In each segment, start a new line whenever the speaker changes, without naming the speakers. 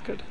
Good.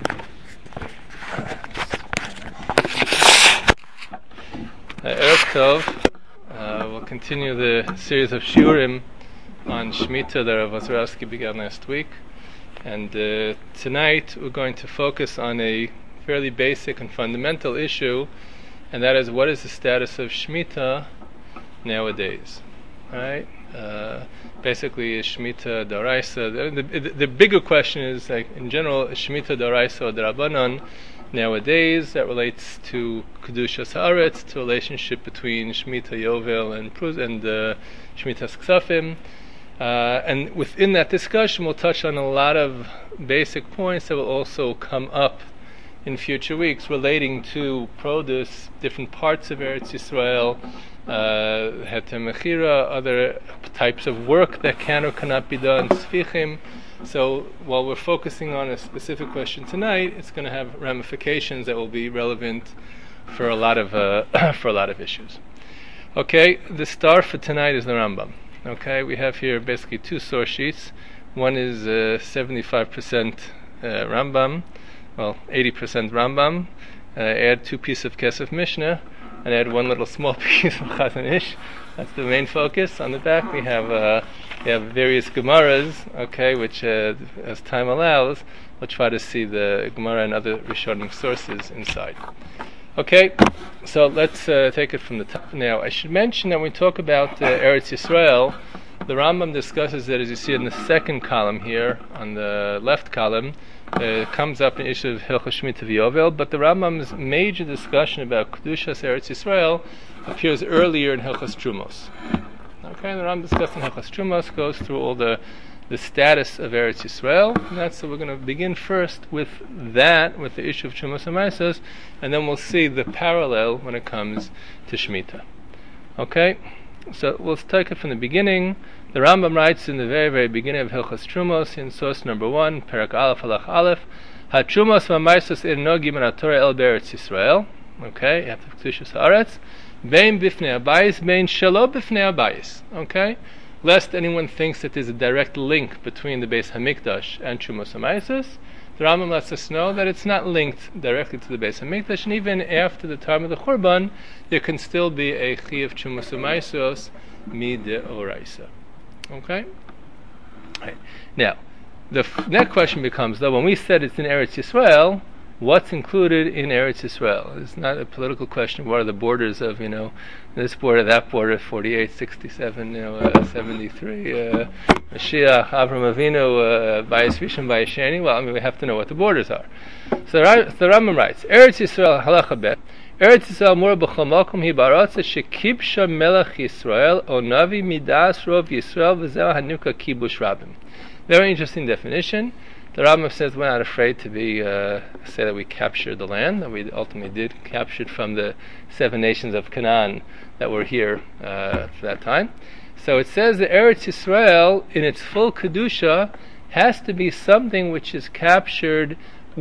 Erev Tov. We'll continue the series of shiurim on Shemitah that Rav Ozrowski began last week. And tonight we're going to focus on a fairly basic and fundamental issue, and that is, what is the status of Shemitah nowadays? Right? Basically, is Shemitah d'oraisa? The bigger question is, like, in general, is Shemitah d'oraisa or d'Rabbanan nowadays? That relates to Kedushas Haaretz, to relationship between Shemitah Yovel and Shemitah Ksafim. And within that discussion, we'll touch on a lot of basic points that will also come up in future weeks relating to produce, different parts of Eretz Yisrael, Heter Mechira, other types of work that can or cannot be done, Sfichim. So while we're focusing on a specific question tonight, it's going to have ramifications that will be relevant for a lot of issues. Okay, the star for tonight is the Rambam. Okay, we have here basically two source sheets. One is 75% Rambam, well, 80% Rambam. Add 2 pieces of Kesef Mishnah, and add 1 little small piece of Chazon Ish. That's the main focus. On the back we have various Gemaras, okay, which as time allows, we'll try to see the Gemara and other Rishonim sources inside. Okay, so let's take it from the top. Now, I should mention that when we talk about Eretz Yisrael, the Rambam discusses it, as you see in the second column here, on the left column. It comes up in issue of Hilchos Shemitah V'Yovel, but the Rambam's major discussion about Kedushas Eretz Yisrael appears earlier in Hilchos Trumos. Okay, the Rambam discussing Hilchos Trumos goes through all the status of Eretz Yisrael, and so we're going to begin first with that, with the issue of Trumos and Maasos, and then we'll see the parallel when it comes to Shemitah. Okay, so we'll take it from the beginning. The Rambam writes in the very, very beginning of Hilchos Trumos, in source number 1, Perak Aleph Halach Aleph, HaTrumos v'Maasos nogim min haTorah el be'Eretz Yisrael. Okay, you have to Kedushas Haaretz. Bein bifnei habayis, bein shelo bifnei habayis. Okay, lest anyone thinks that there's a direct link between the Beis Hamikdash and Trumos HaMaasos, the Rambam lets us know that it's not linked directly to the Beis Hamikdash, and even after the time of the Churban, there can still be a Chiyuv Trumos HaMaasos mideoraisa. Okay? Right. Now, the next question becomes, though, when we said it's in Eretz Yisrael, what's included in Eretz Yisrael? It's not a political question. What are the borders of, this border, that border, 48, 67, 73, Mashiach, Avram Avinu, Bayis Rishon, Bayis Sheni? Well, we have to know what the borders are. So the Rambam writes, Eretz Yisrael, halacha bet, Eretz Yisrael mura b'chol makom hi ba'aratza shekibsha melech Yisrael o navi midas rov Yisrael v'zeh hanukah kibush rabim. Very interesting definition. The Rambam says we're not afraid to say that we captured the land, that we ultimately did capture it from the 7 nations of Canaan that were here for that time. So it says that Eretz Yisrael, in its full Kedusha, has to be something which is captured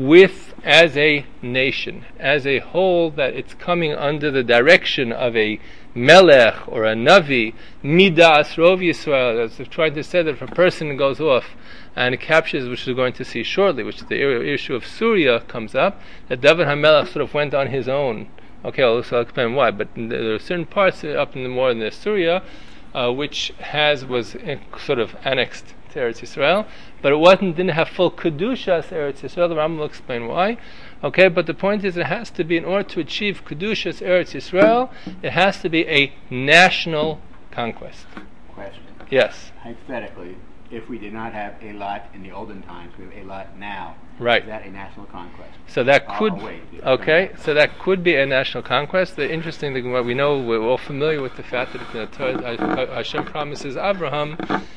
as a nation, as a whole, that it's coming under the direction of a Melech or a Navi, Midas Rov Yisrael. As I've tried to say, that if a person goes off and captures, which we're going to see shortly, which the issue of Syria comes up, that David HaMelech sort of went on his own. Okay, I'll explain why, but there are certain parts up in the Syria which was sort of annexed to Eretz Yisrael, but it didn't have full Kedusha as Eretz Yisrael. The Rambam will explain why. Okay, but the point is, it has to be, in order to achieve Kedusha as Eretz Yisrael, it has to be a national conquest.
Question.
Yes.
Hypothetically, if we did not have a lot in the olden times, we have a lot now.
Right.
Is that a national conquest?
So that so that could be a national conquest. The interesting thing, what we know, we're all familiar with the fact that Hashem promises Abraham,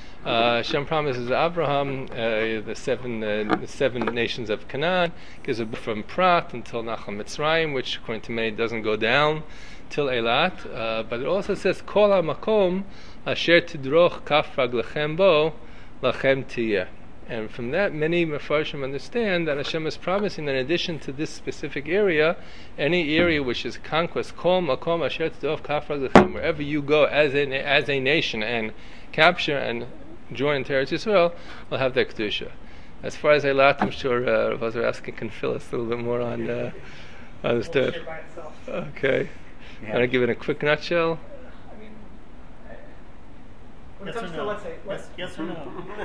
the 7 nations of Canaan, gives a from Prat until Nachal Mitzrayim, which according to many doesn't go down till Eilat, but it also says Kol HaMakom Asher Tidroch Kaf Raglechem Bo Lachem Tiyeh. And from that, many Mefarshim understand that Hashem is promising that in addition to this specific area, any area which is conquest, Kol Makom Asher Tidroch Kaf Raglechem, wherever you go as a nation and capture and join into Eretz Yisrael, will have that Kedusha. As far as Eilat, I'm sure Rav Ozrowski can fill us a little bit more on understood. Okay.
Yeah.
Want to give it a quick nutshell?
I mean, when it
Yes
comes
or
to,
no?
let's say,
Yes or no?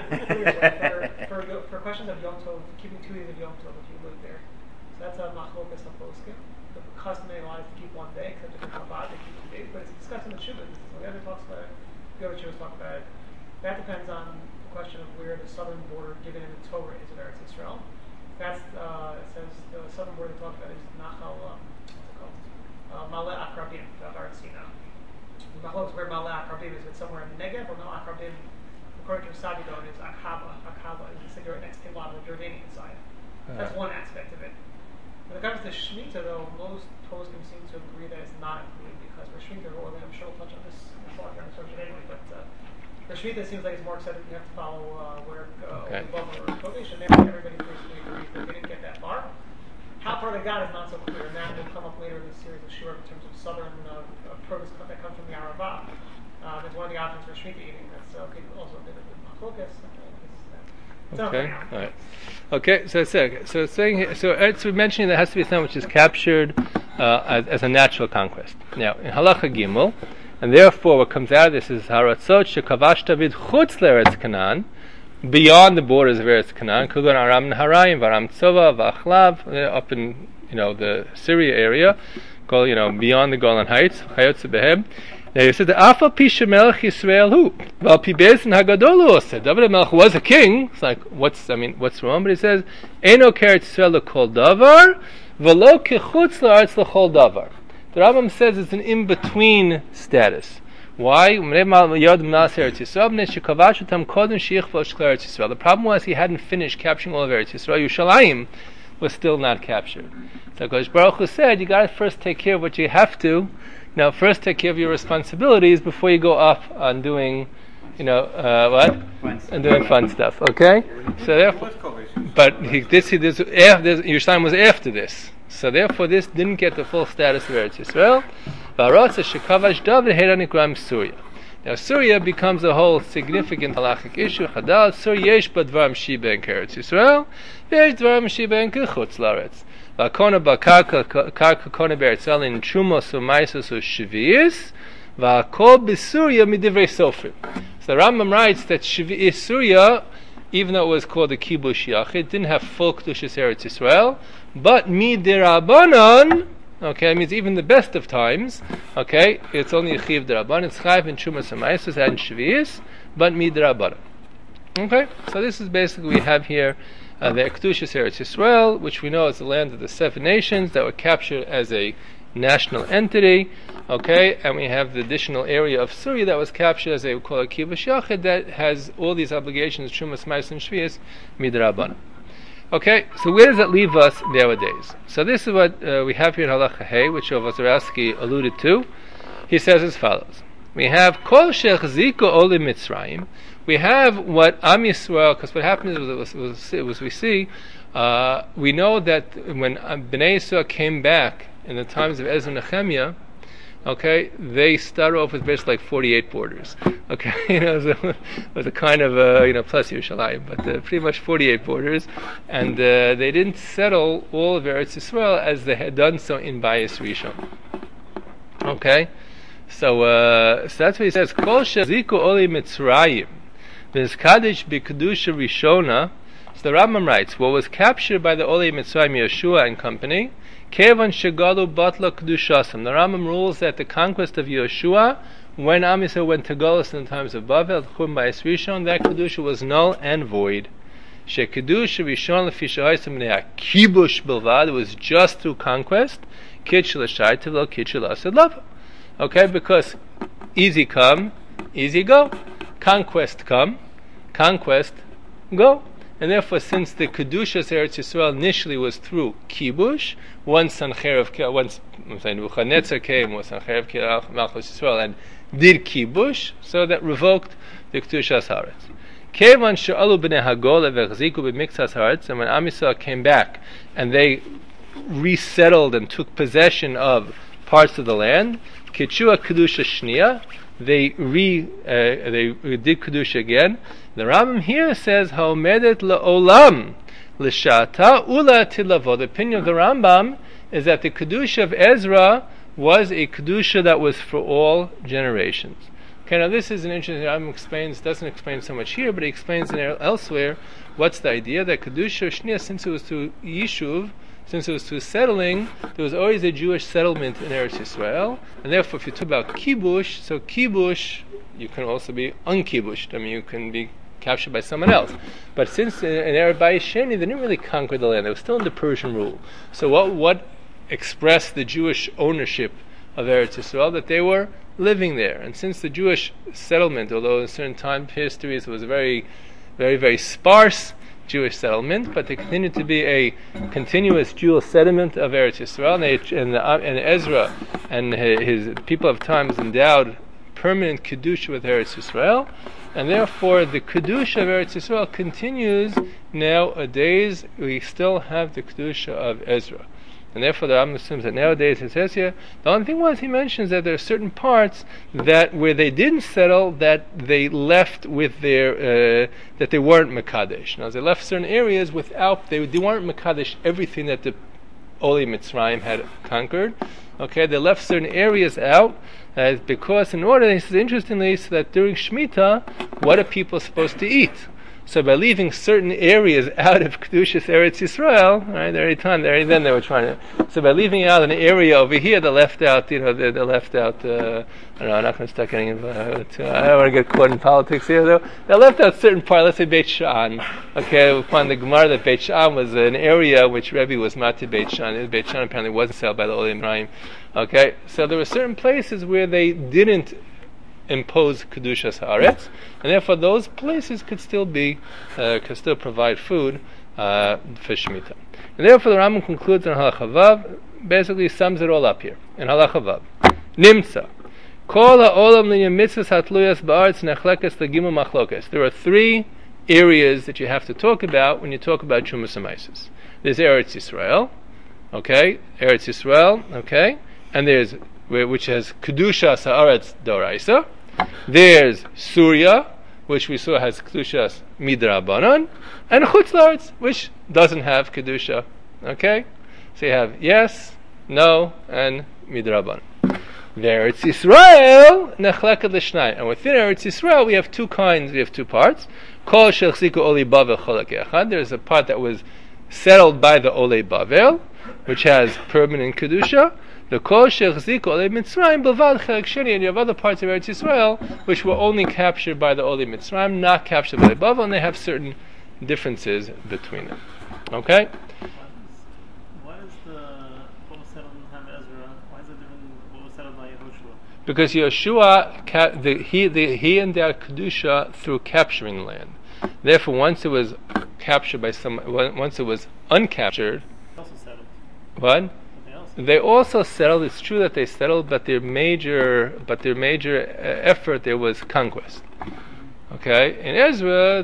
for questions of Yom Tov, keeping 2 days of Yom Tov if you live there. So that's a machlokas haposkim. The custom in life to keep 1 day, except if it's Chabad, they keep 2 days. But it's discussed in the Shuvah. So the other talks about it. The other Shuvahs talk about it. That depends on the question of where the southern border given in the Torah is of Eretz Yisrael. That's it says the southern border they talk about is Nachal. What's it called? Maleh Akrabim, Dar Sina. Machlokes where Maleh Akrabim is, it's somewhere in the Negev, or Maleh Akrabim, according to Sabidon, is Akaba. Akaba is the right next to Tabla, the Jordanian side. That's one aspect of it. When it comes to Shemitah, though, most poskim seem to agree that it's not included because for Shemitah, well, I'm sure we'll touch on this in the subject anyway, but for Shemitah, it seems like it's more accepted. You have to follow where Obama or Kodesh, and everybody basically agrees that they didn't get that far. How far they got is not so clear, and that will come up later in the series of Shur in terms of southern produce that comes from the Arava. It's one of the options for Shemitah eating. That's also a bit of machlokas.
Okay. All right. Okay. So it's saying here. So it's mentioning there has to be something which is captured as a natural conquest. Now in Halacha Gimel, and therefore what comes out of this is haratzot shekavash David chutz l'Eretz Canaan, beyond the borders of Eretz Canaan, Kugan Aram Naharayim, Varam Tzova, Vachlav, up in the Syria area, beyond the Golan Heights, Chayotze Behem. Now you said the Afa Pisha Melech Yisrael who? Well, Pibezin Hagadol said David Melech was a king. It's like what's wrong? But he says Eno Keret Yisrael L'Kol Davar, V'lo Kechutz L'Aretz L'Kol Davar. The Rambam says it's an in-between status. Why? The problem was he hadn't finished capturing all of Eretz Yisrael. Yerushalayim was still not captured. So Kodesh Baruch Hu said, you got to first take care of what you have to. Now, first take care of your responsibilities before you go off on doing, and doing fun stuff. Okay. So therefore, but Yerushalayim was after this. So therefore, this didn't get the full status of Eretz Yisrael. Now Surya becomes a whole significant halachic issue. Chadal Surya yesh badvarim shiben Eretz Yisrael, yesh dvarim shiben kechutz laaretz. V'akona b'karka kona be'Eretz Yisrael in trumos u'maisos u'shvius, v'akol b'Surya midivrei sofrim. So the Rambam writes that Surya, even though it was called the kibush yachid, didn't have full kedushas Eretz Yisrael, but midirabanan. Okay, it means even the best of times. Okay, it's only a chiv derabanan. It's chayv in chumas and and shvius, but midrabanan. Okay, so this is basically we have here the kedushas Eretz Yisrael, which we know is the land of the 7 nations that were captured as a national entity. Okay, and we have the additional area of Syria that was captured as we call a kibush yachid that has all these obligations, chumas and shvius, midrabanan. Okay, so where does that leave us nowadays? So this is what we have here in Halacha Hey, which Rav Ozrowski alluded to. He says as follows: we have Kol Shechziko Olim Mitzrayim. We have what Am Yisrael, because what happened was we see, we know that when Bnei Yisrael came back in the times of Ezra and Nehemiah, okay, they started off with basically like 48 borders. Okay, so it was a kind of plus Yerushalayim, but pretty much 48 borders, and they didn't settle all of Eretz Yisrael as they had done so in Bayis Rishon. Okay, so that's what he says. Kol sheziku oli Mitzrayim, v'zkadesh b'kedusha Rishona. So the Rambam writes, what was captured by the Oli Mitzrayim, Yeshua and company, Kevan Shagalu Batla Kedushasam. The Rambam rules that the conquest of Yeshua, when Am Yisrael went to Golus in the times of Bavel, Chum Bayis Rishon, that Kedusha was null and void. Shekedusha Rishon Lefishahaisam Nea Kibush Bilvad, it was just through conquest. Kitchel Shaitiv Lo Kitchel Asad Lava. Okay, because easy come, easy go. Conquest come, conquest go. And therefore, since the Kedushas Eretz Yisrael initially was through Kibush, once Nebuchadnezzar came, was Sancherev Malchus Yisrael, and did Kibush, so that revoked the Kedushas Haaretz. Kevan she'alu b'nei Hagola v'chziku b'miktzas Haaretz, and when Am Yisrael came back, and they resettled and took possession of parts of the land, Kitshua Kedusha Shnia, they did Kedusha again. The Rambam here says, Ha'omedet la'olam l'shata ula tilavo. The opinion of the Rambam is that the Kedusha of Ezra was a Kedusha that was for all generations. Okay, now this is an interesting, Rambam explains, doesn't explain so much here, but he explains elsewhere, what's the idea that Kedusha Shnia, since it was to Yishuv, since it was to settling, there was always a Jewish settlement in Eretz Yisrael, and therefore if you talk about Kibush, so Kibush, you can also be unkibushed, I mean you can be captured by someone else. But since in Eretz Sheni, they didn't really conquer the land, they were still under Persian rule. So what expressed the Jewish ownership of Eretz Yisrael? That they were living there. And since the Jewish settlement, although in certain time histories it was a very, very, very sparse Jewish settlement, but they continued to be a continuous Jewish settlement of Eretz Yisrael, and Ezra and his people of times endowed permanent Kedusha with Eretz Yisrael, and therefore the Kedusha of Eretz Yisrael continues nowadays. We still have the Kedusha of Ezra. And therefore the Rambam assumes that nowadays it says here, the only thing was he mentions that there are certain parts that where they didn't settle, that they left with their that they weren't Mekadesh. Now they left certain areas without, they weren't Mekadesh everything that the Oli Mitzrayim had conquered. Okay, they left certain areas out because in order, this is interestingly, so that during Shemitah, what are people supposed to eat? So by leaving certain areas out of Kedushas Eretz Yisrael, right, then they were trying to. So by leaving out an area over here, they left out. They left out. I don't know. I'm not going to start getting involved. I don't want to get caught in politics here, though. They left out certain part. Let's say Beit Sha'an. Okay, we find the Gemara that Beit Sha'an was an area which Rebbe was not to Beit Sha'an. Beit Sha'an apparently wasn't settled by the Oli Mitzrayim. Okay, so there were certain places where they didn't impose Kedushas Haaretz, and therefore those places could still provide food for Shemitah. And therefore the Rambam concludes in Halacha Vav, basically sums it all up here. In Halacha Vav, Nimtza, Kol ha'olam li'nyam mitzvahs hatluyas ba'aretz nechlekes legimu machlokes. There are three areas that you have to talk about when you talk about Trumas HaMaisos. There's Eretz Yisrael, okay, and there's which has Kedushas Haaretz Doraisa. There's Surya, which we saw has Kedushas Midrabanan, and Chutz La'aretz, which doesn't have Kedusha. Okay? So you have yes, no, and Midrabanan. Eretz Yisrael, Nechleked L'Shnai. And within Eretz Yisrael, we have two parts. Kol Shechziku Oli Bavel Cholak Echad. There's a part that was settled by the Oli Bavel, which has permanent Kedusha. The Kol Shechziku Oli Mitzrayim B'vad Chelak Sheni, and you have other parts of Eretz Yisrael which were only captured by the Oli Mitzrayim, not captured by the Bavel, and they have certain differences between them. Okay?
Why is what was settled in the time of Ezra? Why is it different than what was settled by Yehoshua?
Because Yehoshua, he endowed Kedusha through capturing the land. Therefore, once it was captured by once it was uncaptured,
Also settled.
what? They also settled. It's true that they settled, but their major effort there was conquest. Okay, in Ezra,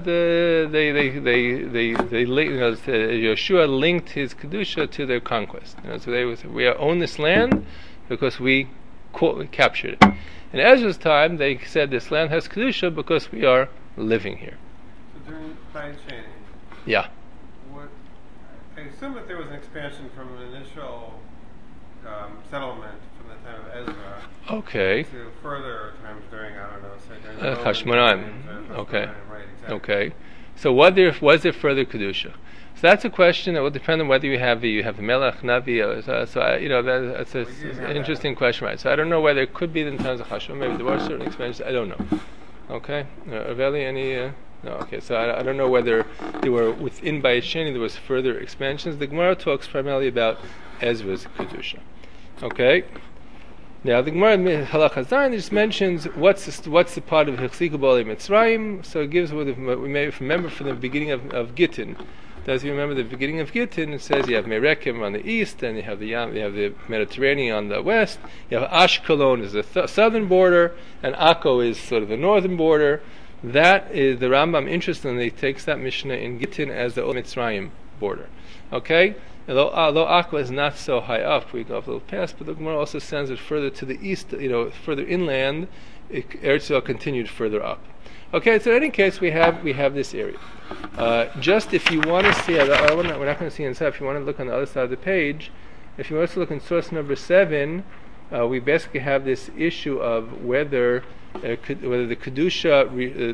Yeshua linked his kedusha to their conquest. So they said, we own this land because we captured it. In Ezra's time, they said this land has kedusha because we are living here.
So during Chaim Sheni,
yeah.
I assume that there was an expansion from an initial settlement from the time of Ezra.
Okay.
To further times during, I don't know, say during the
Hashmonaim. Okay.
Right, exactly.
Okay. So was there further kedusha? So that's a question that will depend on whether you have the Melech Navi. That's an interesting question, right? So I don't know whether it could be in times of Hashmon. Maybe there were certain expansions. I don't know. Okay. Aveli, any? No. Okay. So I don't know whether they were within Bayit Sheni. There was further expansions. The Gemara talks primarily about Ezra's kedusha. Okay. Now the Gemara in Halacha Zayin just mentions what's the part of Hechziku B'Olei Mitzrayim. So it gives what we may remember from the beginning of Gittin. Does you remember the beginning of Gittin? It says you have Merekim on the east, and you have the Mediterranean on the west. You have Ashkelon is the southern border, and Akko is sort of the northern border. That is the Rambam. Interestingly takes that Mishnah in Gittin as the Olei Mitzrayim border. Okay? Although Akba is not so high up, we go up a little past, but the Gemara also sends it further to the east, further inland. Eretz Yisrael continued further up. Okay, so in any case, we have this area. Just if you want to see, we're not going to see inside. If you want to look on the other side of the page, if you want to look in source number 7, we basically have this issue of whether the kedusha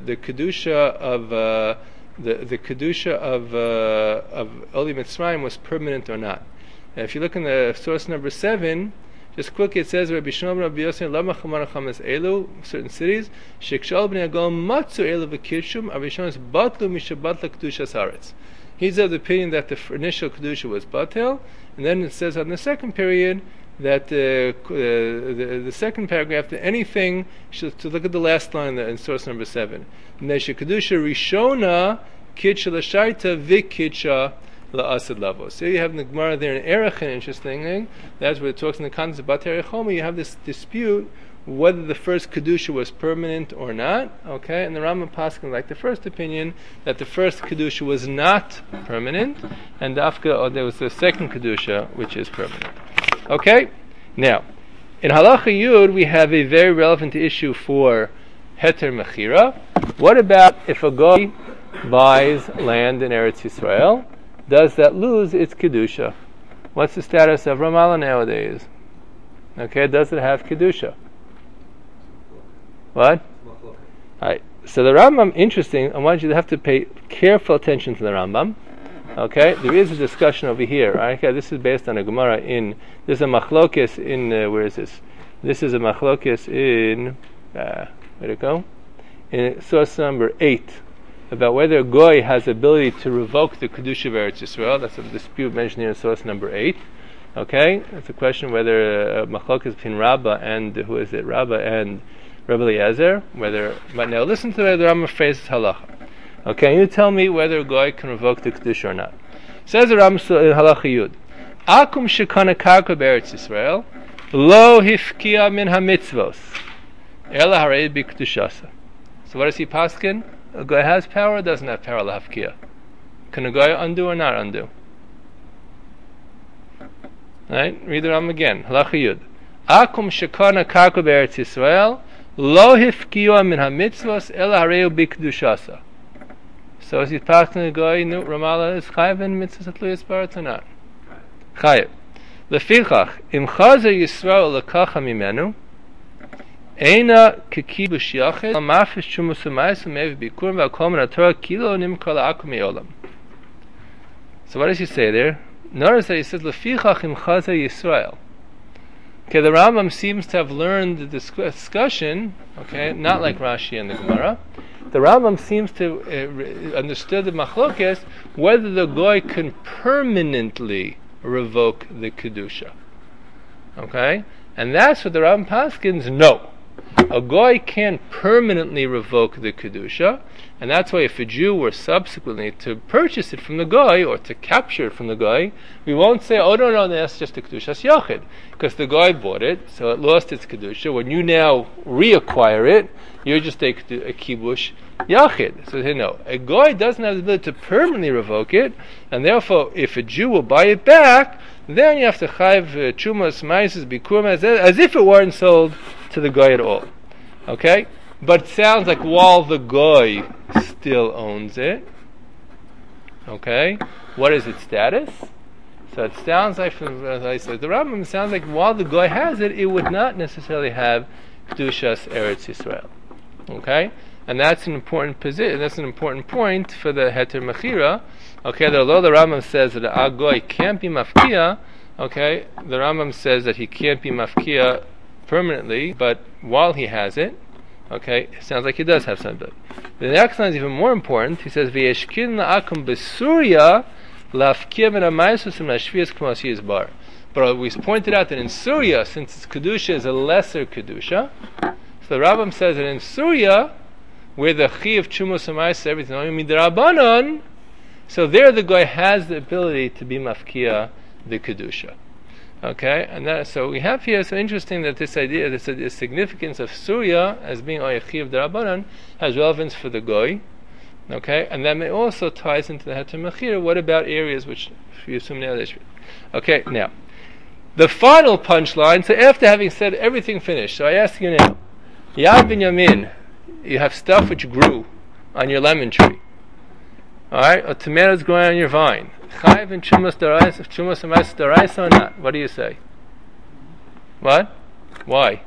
of Oli Mitzrayim was permanent or not. Now, if you look in the source number 7, just quickly, it says Rabbi Shimon Rabbi Yosef Lama Chamar Chamas Elu, certain cities Shekshal Bnei Agol Matzu Elu V'Kirshum Rabbi Shimon Batlu Mishabatla Kedushas Haaretz. He's of the opinion that the initial kedusha was batel, and then it says on the second period that the second paragraph that anything to look at the last line in source number 7. Neshe kedusha rishona kitcha l'shaita v'kitcha la'asad lavo. So you have the Gemara there in Erech, an interesting thing. That's where it talks in the context of Bater Choma. You have this dispute whether the first kedusha was permanent or not. Okay, and the Rambam Paskin, like the first opinion, that the first kedusha was not permanent, and there was the second kedusha which is permanent. Okay, now in Halacha Yud we have a very relevant issue for Heter Mechira. What about if a guy buys land in Eretz Yisrael? Does that lose its kedusha? What's the status of Ramallah nowadays? Okay, does it have kedusha? What? Alright, so the Rambam, interesting, I want you to have to pay careful attention to the Rambam. Okay, there is a discussion over here. Right? Okay, this is based on a Gemara there's a machlokes in, where is this? This is a machlokes in, where'd it go? In source number 8, about whether a goy has the ability to revoke the kedusha of Eretz Yisrael. That's a dispute mentioned here in source number 8. Okay, it's a question whether machlokes between Rabbah and, Rabbah and Rebbe Eliezer, but now listen to the Rambam phrases halacha. Okay, you tell me whether a goy can revoke the kedusha or not. Says the Rambam in Halacha Yud, Akum shekana karka be'eretz Yisrael, lo hifkia min hamitzvos, ela harei b'kedushasa. So what does he paskin? A goy has power or doesn't have power lahafkia? Can a goy undo or not undo? Right? Read the Rambam again. Halacha Yud, Akum shekana karka be'eretz Yisrael, lo hifkia min hamitzvos, ela harei b'kedushasa. So is he passing the guy in Ramallah is chayav in mitzvah atluyas baratz or not? Chayav. Lefichach im chazer Yisrael lekacha mimenu eina kekibush yachid mafish shumus umayis umev bikurim v'alkom natorah kilo nimkar la'akum me'olam. So what does he say there? Notice that he says lefichach im chazer Yisrael. Okay, the Rambam seems to have learned the discussion. Okay, not like Rashi and the Gemara. The Rambam seems to understood the machlokes whether the goy can permanently revoke the kedusha. Okay, and that's what the Rambam paskins. No, a goy can't permanently revoke the kedusha, and that's why if a Jew were subsequently to purchase it from the goy or to capture it from the goy, we won't say, "Oh no, that's just a kedushas yachid," because the goy bought it, so it lost its kedusha. When you now reacquire it, you're just a kibush yachid. So no, a goy doesn't have the ability to permanently revoke it, and therefore, if a Jew will buy it back, then you have to chayv chumas maises bikurim as if it weren't sold to the goy at all. Okay, but it sounds like while the goy still owns it. Okay, what is its status? So it sounds like, as I said, the Rambam sounds like while the goy has it, it would not necessarily have kedushas Eretz Yisrael. Okay, and that's an important position. That's an important point for the heter mechira. Okay, although the Rambam says that a goy can't be mafkia, okay, the Rambam says that he can't be mafkia permanently, but while he has it, okay, it sounds like he does have some ability. The next line is even more important. He says, "V'yeshkin la'akum b'Surya la'afkia v'na'maisus v'na'shvias k'mas bar." But we pointed out that in Surya, since its kedusha is a lesser kedusha, so the Rambam says that in Surya, where the chi of chumos and everything only midrabanan, so there the guy has the ability to be mafkia the kedusha. Okay, and so we have here. So interesting that this idea, the significance of Surya as being oyechi of the Rabbanan, has relevance for the goy, Okay, and that may also ties into the Heter Mechira. What about areas which we assume now that? Okay, now the final punchline. So after having said everything finished, so I ask you now, Yad Binyamin, you have stuff which grew on your lemon tree. All right, or tomatoes growing on your vine. Chayiv and Chumas Daraisa or not? What do you say? What? Why?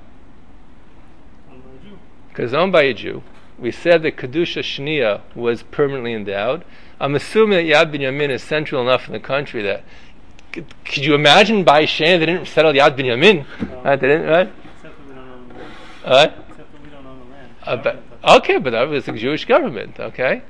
Because owned by a Jew. We said that Kedusha Shnia was permanently endowed. I'm assuming that Yad Binyamin is central enough in the country that could you imagine by Shane they didn't settle Yad Binyamin? They didn't, right?
Except that we don't own the land.
What?
Except that we don't own the land.
Okay, but that was a Jewish government. Okay,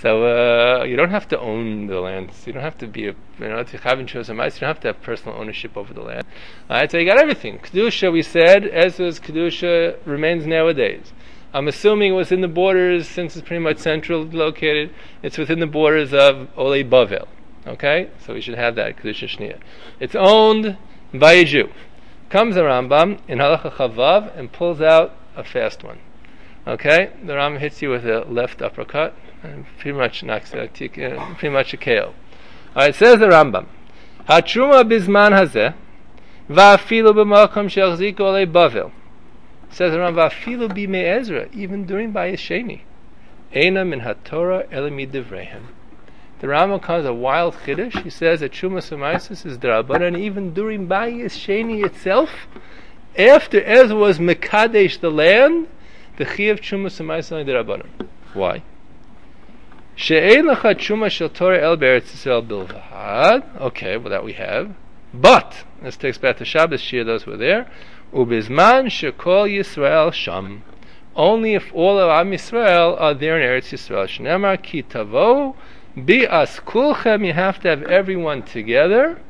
so you don't have to own the land. You don't have to be to have insurance. You don't have to have personal ownership over the land. All right, so you got everything. Kedusha, we said, Ezra's Kedusha remains nowadays. I'm assuming it was in the borders, since it's pretty much centrally located. It's within the borders of Olei Bavel. Okay, so we should have that Kedusha Shnia. It's owned by a Jew. Comes the Rambam in Halacha Chavav and pulls out a fast one. Okay, the Rambam hits you with a left uppercut and pretty much knocks it, pretty much a KO. Alright, says the Rambam, Hatruma bizman hazeh va'afilu b'malcham she'achziku olei Bavel. Says the Rambam, va'afilu b'mei Ezra, even during Bayis Sheni, eina min haTorah ela midivreihem. The Rambam comes a wild chiddush. He says that Trumas Umaisis is D'Rabbanan, and even during Bayis Sheni itself, after Ezra was Mekadesh the land, the Chiyuv Trumas Umaisis is D'Rabbanan. Why? She'ein lecha Truma shel Torah el be'eretz Yisrael bilvad. Okay, well that we have. But this takes back to Shabbos Shir. Those were there. Ubizman shekol Yisrael sham. Only if all of Am Yisrael are there in Eretz Yisrael. Shneimar ki tavo. Bi'as kulchem, you have to have everyone together.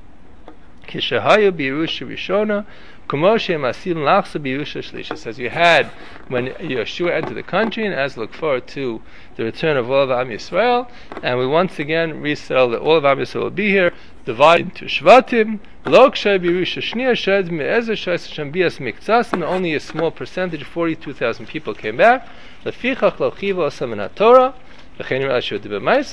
Kishahayu b'Yerusha Rishona, kumoshe masil lachsa b'Yerusha Shlisha. Says you had when Yeshua entered the country, and as look forward to the return of all of Am Yisrael, and we once again resettle that all of Am Yisrael will be here, divided into Shvatim. Lokshay b'Yerusha Shnia shed me'ezer shayis Hashem bi'as miktsas, and only a small percentage, 42,000 people came back. Lefichach lo chiva osam in HaTorah. Says the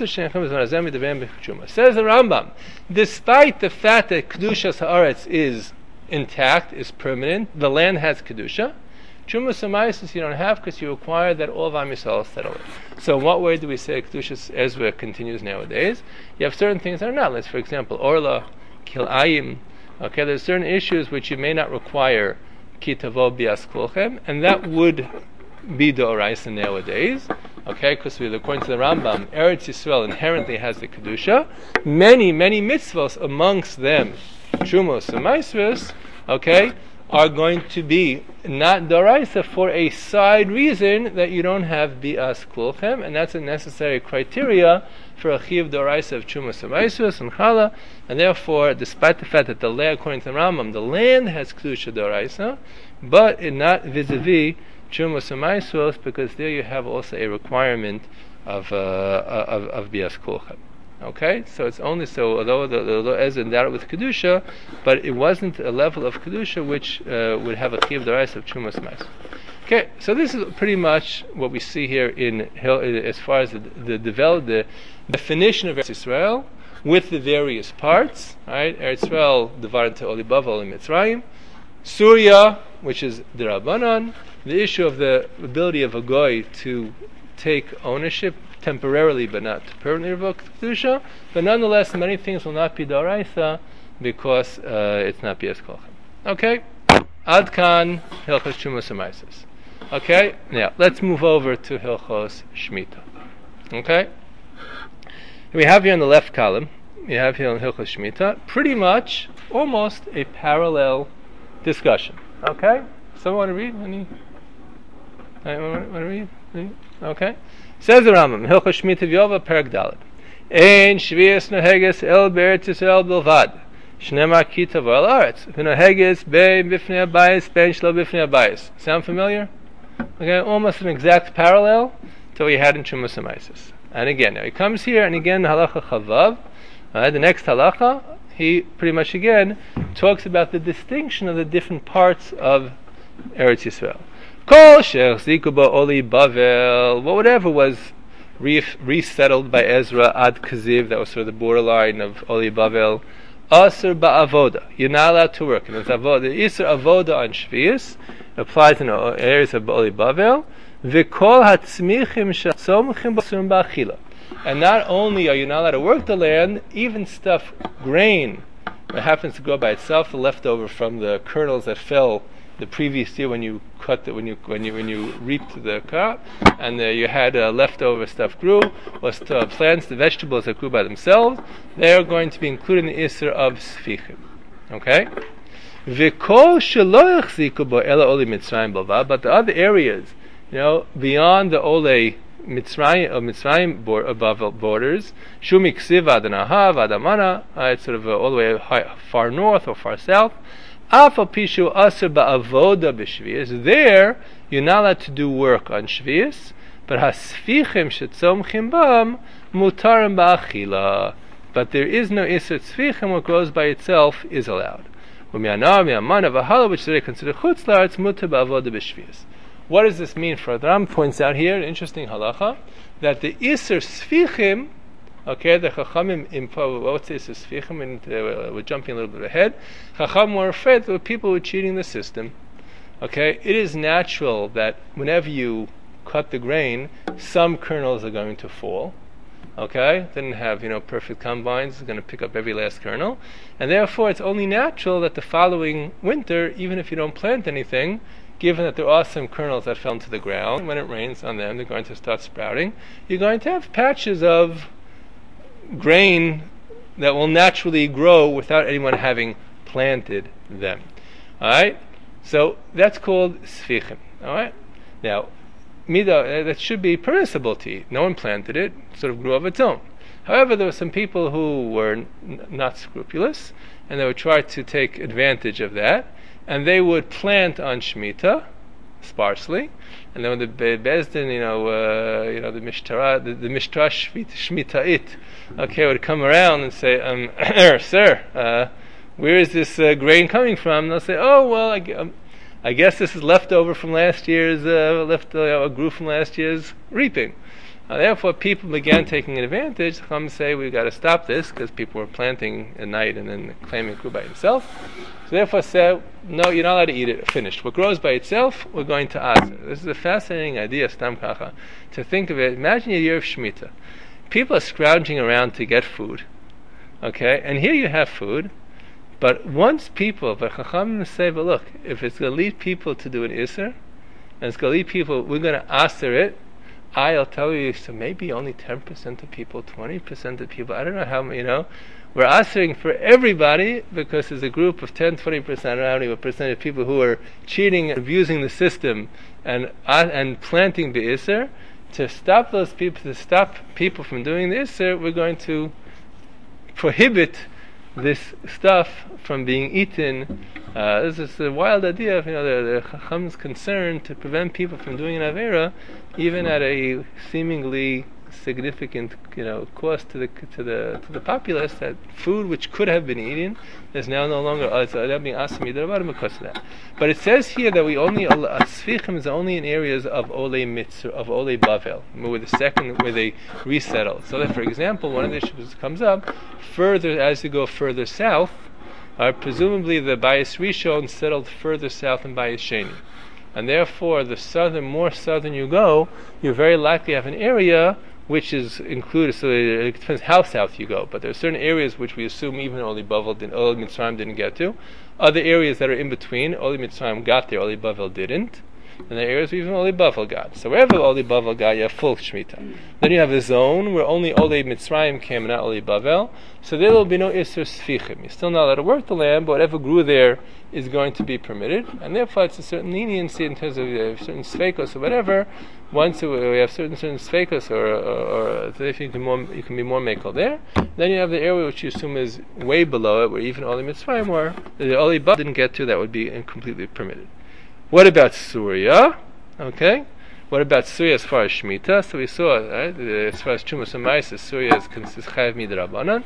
Rambam, despite the fact that Kedushas Haaretz is intact, is permanent, the land has Kedusha, Trumas Hamaisus you don't have because you require that all of Am Yisrael settle it. So in what way do we say Kedushas Ezra continues nowadays? You have certain things that are not. Let's, for example, Orla, Kilayim. Okay, there's certain issues which you may not require Kitavo Bias Kulchem, and that would be D'Oraisa nowadays. Okay, because according to the Rambam, Eretz Yisrael inherently has the Kedusha. Many mitzvahs, amongst them Trumos and Maisvos, okay, are going to be not D'Oraisa for a side reason that you don't have Bi'as Kulchem, and that's a necessary criteria for a Chiv D'Oraisa of Trumos and Maisvos and Chala, and therefore, despite the fact that the land, according to the Rambam, the land has Kedusha D'Oraisa, but it not vis-a-vis Trumas and Maisvos, because there you have also a requirement of Bias Kulchem. Okay, so it's only so, although the Ezra endowed it with Kedusha, but it wasn't a level of Kedusha which would have a Chiv D'Oraisa of Trumas and Maisvos. Okay, so this is pretty much what we see here in as far as the definition of Eretz Yisrael with the various parts. Right, Eretz Yisrael divided into Oli Bavel and Mitzrayim, Surya, which is the Rabbanan. The issue of the ability of a goy to take ownership temporarily, but not to permanently revoke Kedusha. But nonetheless, many things will not be D'Oraisa because it's not Bias Kulchem. Okay, Ad Kan Hilchos Trumas Hamaisus. Okay, now let's move over to Hilchos Shemitah. Okay, we have here in the left column, we have here in Hilchos Shemitah, pretty much almost a parallel discussion. Okay, someone want to read? Any? Want to read? Okay. Says the Rambam, Hilchos Shemitah V'Yova Perek Dalet. Ein Shvius Noheges El Be'eretz Yisrael Bilvad. Shneimar Ki Tavo El Aretz. V'Noheges Bein Bifnei Abayis, Bein Shlo Bifnei Abayis. Sound familiar? Okay, almost an exact parallel to what we had in Trumas Hamaisus. And again, now he comes here, and again, Halacha Chavav. The next Halacha, he pretty much again talks about the distinction of the different parts of Eretz Yisrael. Kol she'achziku bo Oli Bavel, whatever was resettled by Ezra ad Kaziv, that was sort of the borderline of Oli Bavel. Asr ba'avoda, you're not allowed to work. And it's avoda. The Isser avoda on Shvius applies in areas of Oli Bavel. V'kol hatzmichim shatzomchim b'asur ba'achila. And not only are you not allowed to work the land, even stuff, grain, that happens to grow by itself, the leftover from the kernels that fell the previous year when you reaped the crop, and you had leftover stuff grew, or plants, the vegetables that grew by themselves, they are going to be included in the Isser of Sfichim. Okay? V'kol shelo yachziku bo ela oli Mitzrayim b'alvad, but the other areas, beyond the Ole Mitzrayim borders, Shumik Siv ad Nahav ad Amana, it's sort of all the way far north or far south. Afal pishu aser ba'avoda b'shvius. There, you're not allowed to do work on shvius, but hasfichim shetzomchim bam mutarim ba'achila. But there is no iser tzvichim. What grows by itself is allowed. U'mi'anar mi'amana v'hala, which today considered chutz la'aretz mutar ba'avoda b'shvius. What does this mean? For Ram points out here, an interesting halacha, that the iser tzvichim, okay, the Chachamim, what's this? And we're jumping a little bit ahead. Chacham were afraid that people were cheating the system. Okay, it is natural that whenever you cut the grain, some kernels are going to fall. Okay, didn't have perfect combines, it's going to pick up every last kernel, and therefore it's only natural that the following winter, even if you don't plant anything, given that there are some kernels that fell into the ground, when it rains on them, they're going to start sprouting. You're going to have patches of grain that will naturally grow without anyone having planted them. Alright? So that's called sfichim. Alright? Now, that should be permissible to eat. No one planted it, sort of grew of its own. However, there were some people who were not scrupulous, and they would try to take advantage of that, and they would plant on Shemitah, sparsely, and then when the Bezdin, the Mishtra Shmita'it, okay, would come around and say, sir, where is this grain coming from? And they'll say, oh, well, I guess this is leftover from last year's, grew from last year's reaping. Therefore, people began taking advantage. Some say we've got to stop this because people were planting at night and then claiming it grew by itself. So therefore, say no, you're not allowed to eat it finished. What grows by itself, we're going to ask. This is a fascinating idea, Stam Kacha, to think of it. Imagine a year of Shemitah. People are scrounging around to get food, okay? And here you have food, but once people, the Chachamim say, but look, if it's going to lead people to do an Isser, and it's going to lead people, we're going to Aser it. I'll tell you, so maybe only 10% of people, 20% of people, I don't know how many, we're asking for everybody because there's a group of 10, 20%, I don't know how many percent of people who are cheating and abusing the system and planting the Isser. To stop those people, to stop people from doing the Isser, we're going to prohibit this stuff from being eaten. This is a wild idea of the Chacham's concern to prevent people from doing an Avera, even at a seemingly significant cost to the populace. That food which could have been eaten is now no longer being asmi because of that. But it says here that we only Sfichim is only in areas of Ole Mitzur, of Ole Bavel, where they resettle. So that, for example, one of the issues that comes up further as you go further south, presumably the Bayis Rishon settled further south than Bayis Sheni, and therefore the more southern you go, you very likely have an area which is included. So it depends how south you go, but there are certain areas which we assume even Oli Mitzrayim didn't get to. Other areas that are in between, Oli Mitzrayim got there, Oli Bavel didn't. And the areas where even Oli Bavel got. So wherever Oli Bavel got, you have full Shemitah. Then you have a zone where only Oli Mitzrayim came and not Oli Bavel. So there will be no Isser Sfichim. You're still not allowed to work the land, but whatever grew there is going to be permitted. And therefore it's a certain leniency in terms of certain Sveikos or whatever. Once we have certain Sveikos or if you can be more Mekel there. Then you have the area which you assume is way below it, where even Oli Mitzrayim were. The Oli Bavel didn't get to, that would be completely permitted. What about Surya? Okay. What about Surya as far as Shemitah? So we saw, right, as far as Chumas and Ma'aser, Surya consists Chayav Midrabanan.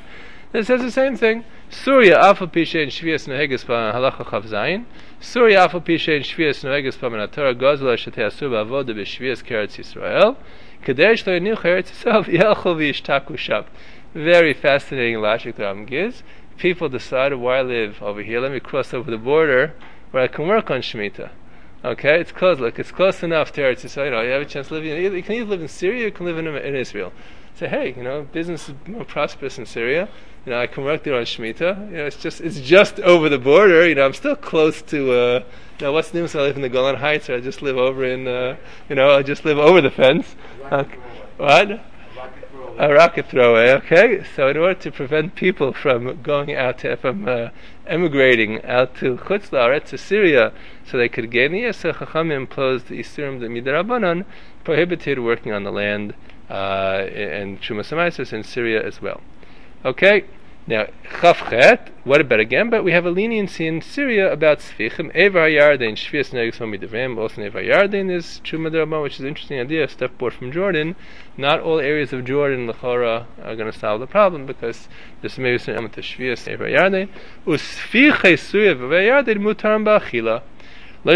It says the same thing. Surya Afal Pisha in Shvias Noheges Pa Halacha Chav Zayin. Surya Afal Pisha in Shvias Noheges Pa Menatora Gozla Shetei Asur Ba'avoda B'Shvias Keretz Yisrael. Kadesh Lo Yinu Keretz Yisrael V'Yelchol V'Yishtaku Sham. Very fascinating logic that Ram gives. People decided, why I live over here? Let me cross over the border where I can work on Shemitah. Okay, it's close. Look, it's close enough to Eretz Yisrael. You have a chance to live. You can either live in Syria, or you can live in Israel. Say, hey, business is more prosperous in Syria. I can work there on Shemitah. It's just over the border. I'm still close to. What's the name? So I live in the Golan Heights, or I just live over in. I just live over the fence. What? A rocket throwaway. Okay, so in order to prevent people from going out emigrating out to Chutz La'aretz, to Syria, so they could gain the Yisr, Chachamim imposed the Isurim, the Midarabanan, prohibited working on the land and Shumas HaMaasros in Syria as well. Okay, now Chavchet. What about again? But we have a leniency in Syria about Sfichim. Evar Yarden Shvias Negus Hamidavim. Also, Evar Yarden is Truma D'Rabban, which is an interesting idea. A step forward from Jordan. Not all areas of Jordan, L'chora, are going to solve the problem because there's maybe some element of Shvias Evar Yarden. Usfichei Syria Evar Yarden Mutaram Ba'achila. But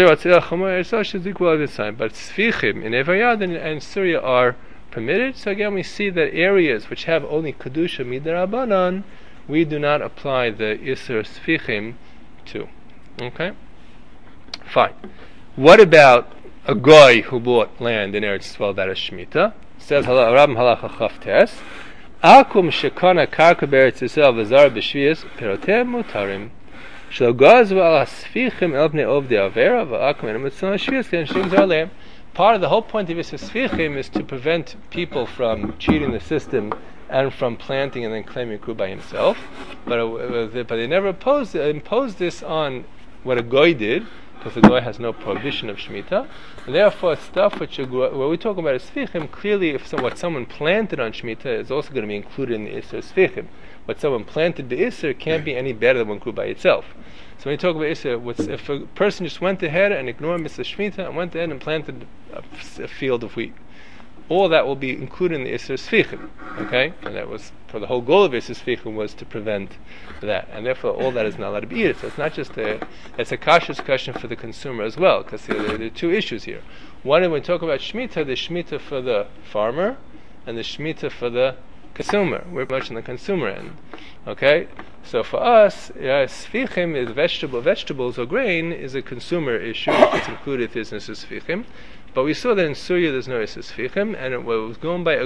Sfichim in Evar Yarden and Syria are permitted. So again, we see that areas which have only Kedusha Midarabanan, we do not apply the Isser Sfichim to. Okay? Fine. What about a goy who bought land in Eretz Yisrael that is Shemitah? Says Rabban Halacha Chaf Tes, Akum shekana karka be'Eretz Yisrael v'zar b'shvius perotem mutarim. Shlo gaz v'al ha-sfichim el bnei ovdei avera v'akum en mitzvah shvius ken shim zar lehem. Part of the whole point of Isser Sfichim is to prevent people from cheating the system and from planting and then claiming Kru by himself. But they never imposed this on what a goy did, because the goy has no prohibition of Shemitah. And therefore, stuff which what we talk about is Sfichim, clearly what someone planted on Shemitah is also going to be included in the Isser Sfichim. What someone planted the Isser can't be any better than one Kru by itself. So when you talk about Isser, if a person just went ahead and ignored Mr. Shemitah and went ahead and planted a field of wheat, all that will be included in the Isser Sfichim, okay? And that was, for the whole goal of Isser Sfichim was to prevent that. And therefore all that is not allowed to be eaten. So it's not just it's a cautious question for the consumer as well, because there are two issues here. One, when we talk about Shemitah, the Shemitah for the farmer and the Shemitah for the consumer. We're much on the consumer end. Okay? So for us, Sfichim is vegetables or grain is a consumer issue. It's included in Isser Sfichim. But we saw that in Syria there's no Isser Sfichim, and what was grown by a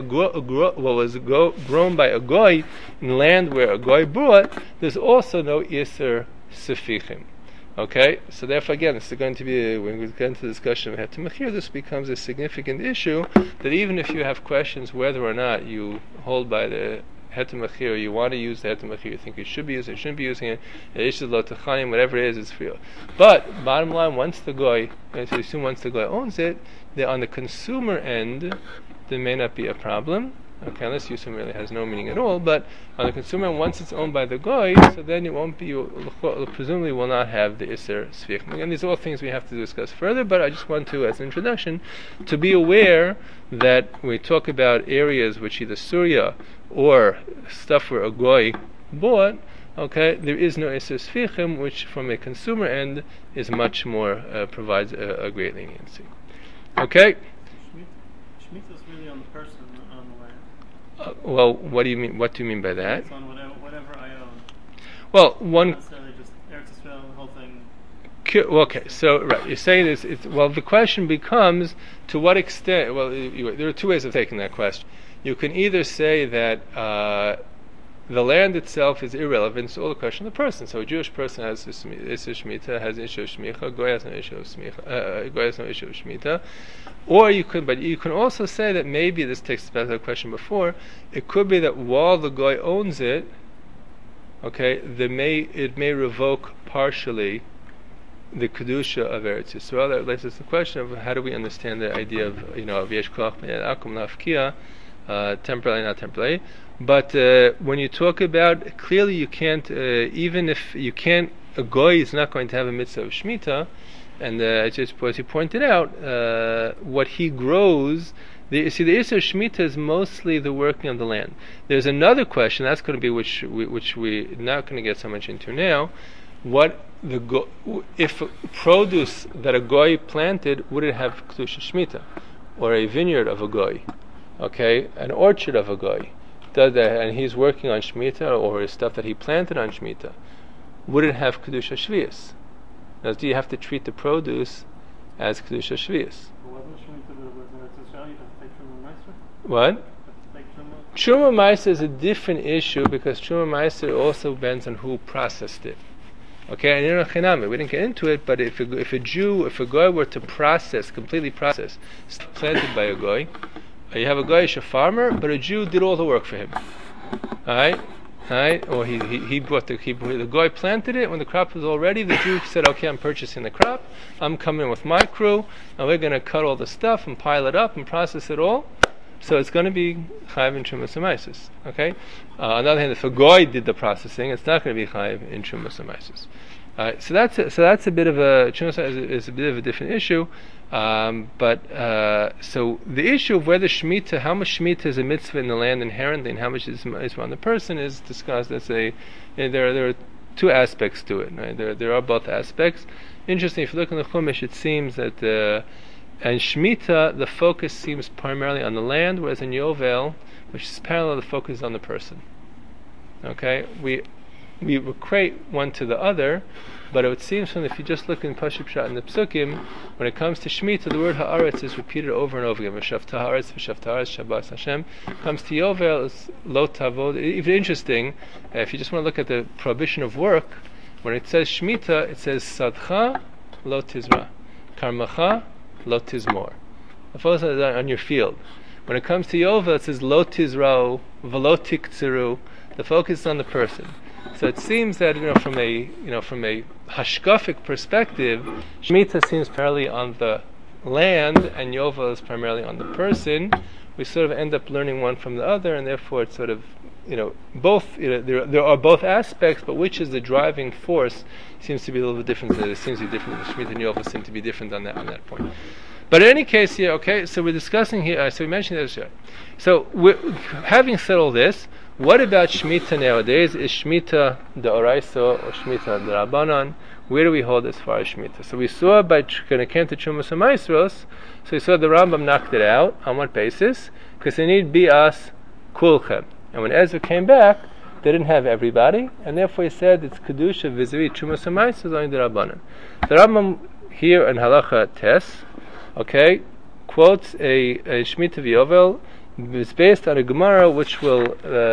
goy in land where a goy brought, there's also no Isser Sfichim. Okay, so therefore again, this is going to be, when we get into the discussion of Heter Mechir, this becomes a significant issue, that even if you have questions whether or not you hold by the Heter Mechir, you want to use the Heter Mechir, you think you should be using it, shouldn't be using it, whatever it is, it's free. But bottom line, once the goy owns it, then on the consumer end, there may not be a problem. Okay, unless Yusum really has no meaning at all, but on the consumer end, once it's owned by the goy, so then it won't be, you presumably will not have the Isser Sfichim. Again, these are all things we have to discuss further, but I just want to, as an introduction, to be aware that when we talk about areas which either Surya or stuff where a goy bought, okay, there is no Isser Sfichim, which from a consumer end is much more, provides a great leniency. Okay?
Shemitah is really on the person, on the land.
Well, what do you mean? What do you mean by that?
It's on whatever I own.
Well, one.
Not necessarily just Eretz Yisrael, the whole thing.
Okay, so right, you're saying this. Well, the question becomes to what extent. Well, there are two ways of taking that question. You can either say that the land itself is irrelevant to all the question of the person. So a Jewish person has Isser Shemitah, has an issue of Shmicha. Goy has no issue of Shmicha. Goy has no issue of Shemitah. Or you can also say that maybe this takes us back to the question before. It could be that while the Goy owns it, okay, it may revoke partially the kedusha of Eretz Yisrael. That raises the question of how do we understand the idea of Yesh Koach Akum Lafkia, temporarily, not temporarily. But when you talk about, clearly you can't, even if you can't, a goy is not going to have a mitzvah of Shemitah, and just as you pointed out, what he grows The Isser Shemitah is mostly the working of the land. There's another question, that's going to be which we're not going to get so much into now. If produce that a goy planted, would it have Kedusha Shemitah? Or a vineyard of a goy, okay, an orchard of a goy, and he's working on Shemitah, or stuff that he planted on Shemitah, would it have Kedusha Shvius? Now, do you have to treat the produce as Kedusha Shvius? What? Truma Ma'aser is a different issue because Truma Ma'aser also depends on who processed it. Okay, and we didn't get into it, but if a goy were to completely process, stuff planted by a goy, you have a goyish, a farmer, but a Jew did all the work for him. Alright? Or he brought the goy planted it. When the crop was all ready, the Jew said, okay, I'm purchasing the crop, I'm coming with my crew, and we're going to cut all the stuff and pile it up and process it all. So it's going to be chayiv in Trumas Hamaisis. Okay. On the other hand, if a goy did the processing, it's not going to be chayiv in Trumas Hamaisis. So that's a bit of a Trumas is a bit of a different issue. So the issue of whether Shemitah, how much Shemitah is a mitzvah in the land inherently, and how much is on the person, is discussed. There are two aspects to it. Right? There are both aspects. Interesting. If you look in the Chumash, it seems that. And Shemitah, the focus seems primarily on the land, whereas in Yovel, which is parallel, the focus is on the person. Okay, we equate one to the other, but it seems from if you just look in Pashut Pshat in the Psukim, when it comes to Shemitah, the word Haaretz is repeated over and over again. V'shavta Haaretz, Shabbos Hashem. Comes to Yovel, is Lo Tavod. Even interesting, if you just want to look at the prohibition of work, when it says Shemitah, it says Sadcha Lo Tizra, Karmacha Lo Tizmor. The focus is on your field. When it comes to Yovel, it says Lo Tizrao, V'lo Tiktzeru. The focus is on the person. So it seems that from a hashkafic perspective, Shemitah seems primarily on the land, and Yovel is primarily on the person. We sort of end up learning one from the other, and therefore it's sort of both. There are both aspects, but which is the driving force seems to be a little bit different. It seems to be different. Shemitah and Yovel seem to be different on that point. But in any case, here, okay. So we're discussing here. So we mentioned this. So having said all this, what about Shemitah nowadays? Is Shemitah the Oraiso or Shemitah the Rabbanan? Where do we hold as far as Shemitah? So we saw when it came to Trumas Hamaisros, so we saw the Rambam knocked it out. On what basis? Because they need bi'as kulchem. And when Ezra came back, they didn't have everybody, and therefore he said it's Kedusha vis-a-vis Trumas Hamaisros only the Rabbanan. The Rambam here in Halacha Tes, okay, quotes a Shemitah v'Yovel. It's based on a Gemara which we'll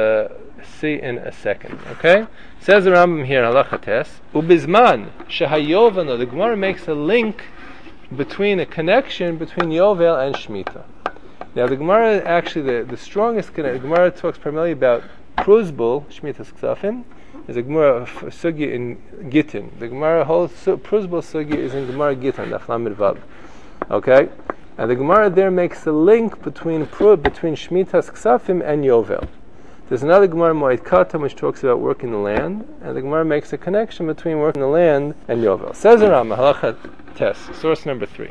see in a second. Okay, says the Rambam here in Halacha Tes, ubizman shehayovel. The Gemara makes a link between a connection between Yovel and Shemitah. Now the Gemara actually the strongest connection. The Gemara talks primarily about Pruzbul Shemitah's Ksafim. There's a Gemara of Sugi in Gittin. The Gemara whole Pruzbul Sugi is in Gemara Gittin, Daf Lamed Vav. Okay. And the Gemara there makes a link between Shemitah's Ksafim and Yovel. There's another Gemara, Moed Katan, which talks about working the land, and the Gemara makes a connection between working the land and Yovel. Says the Rambam, Halacha Tes, source number 3.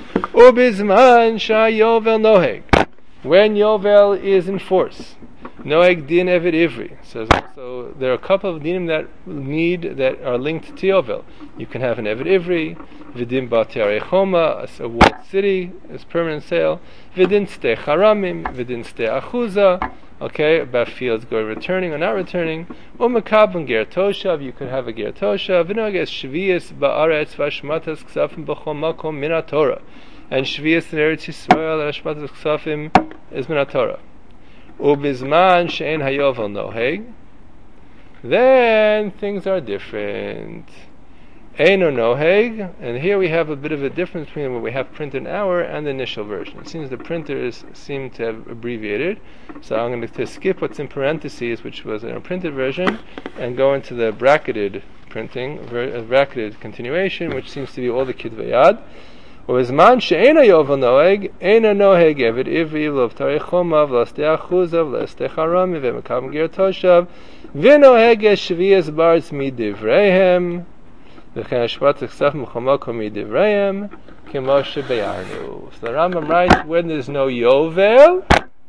Ubizman sha Yovel noheg. When Yovel is in force, noheg din eved ivri. So there are a couple of dinim that are linked to Yovel. You can have an eved ivri, Vidin Batiyare Choma, a walled city, is permanent sale. Vidin Ste Charamim, Vidin Ste Achuza, okay, about fields going returning or not returning. Umakabun Ger Toshav, you could have a Ger Toshav. Vinoges Shvius Ba'aretz Vashmatas Ksafim B'chol Makom Min Torah. And Shvius in Eretz Yisrael and Hashmatas Ksafim is Min Torah. Ubizman She'en Hayovel Noheg. Then things are different. Eino Noheg, and here we have a bit of a difference between what we have printed now and the initial version. It seems the printers seem to have abbreviated, so I'm going to skip what's in parentheses, which was in a printed version, and go into the bracketed printing, bracketed continuation, which seems to be all the Kidvei Yad. ובזמן שאין היובל נוהג, אין הנוהג עבד עברי ולאבטרי חומה ולאסתי אחוזה ולאסתי חרמי ומקם גר תושב ונוהג שביעס בארץ מדבריהם. So the Rambam writes, when there's no Yovel,